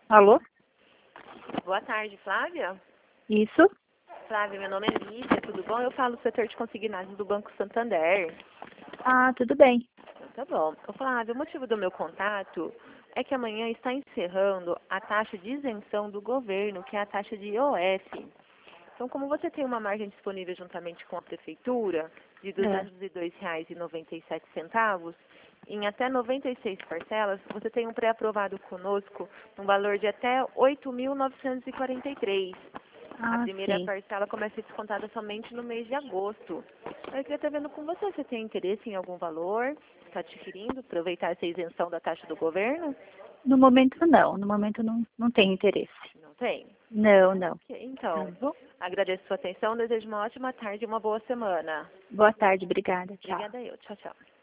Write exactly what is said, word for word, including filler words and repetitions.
Alô? Boa tarde, Flávia. Isso? Flávia, meu nome é Lídia, tudo bom? Eu falo do setor de consignados do Banco Santander. Ah, tudo bem. Tá bom. Ô, Flávia, o motivo do meu contato é que amanhã está encerrando a taxa de isenção do governo, que é a taxa de I O F. Então, como você tem uma margem disponível juntamente com a prefeitura de É. duzentos e dois reais e noventa e sete centavos, em até noventa e seis parcelas, você tem um pré-aprovado conosco no valor de até oito mil novecentos e quarenta e três reais. A Ah, primeira sim. parcela começa a ser descontada somente no mês de agosto. Eu queria estar vendo com você, você tem interesse em algum valor? Está adquirindo? Aproveitar essa isenção da taxa do governo? No momento não. No momento não, não tenho interesse. Não tem? Não, não. Ok, Tá então, bom? agradeço a sua atenção, desejo uma ótima tarde e uma boa semana. Boa tarde, obrigada. Tchau. Obrigada eu. Tchau, tchau.